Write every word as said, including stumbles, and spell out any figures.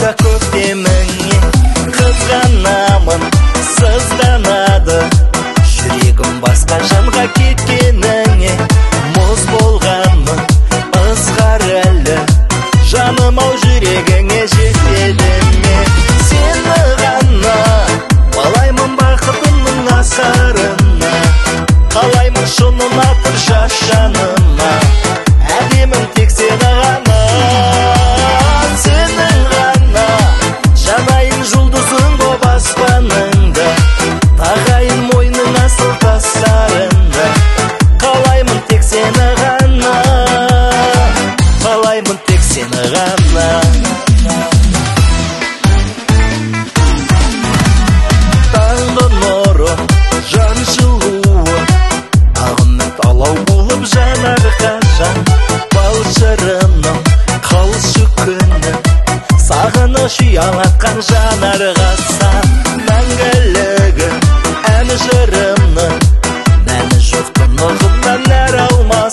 қайда көктеміңе қызғанамын, сызданады жүрегім басқа жанға кеткеніңе. Мұз болғанмын ызғар әлі, жаным ау жүрегіңе жетеді ме? Сені ғана қалаймын бақытымның асқарына, қалаймын шынын атыр жас жаныма, әдемім тек сені ғана. Сенің ғана жанайын жұлдызың боп аспаныңда, тағайын мойның асыл тастарында, қалаймын тек сені ғана, қалаймын тек сені ғана. Таңғы нұры, жан жылуы, ағынып алау болып жанар қашан. Бал шырыным, қалшы күні, сағыныш ұялатқан жанарға сан. Мәңгілігі ән жырымның мәні жоқ тұнығымнан нәр алмас.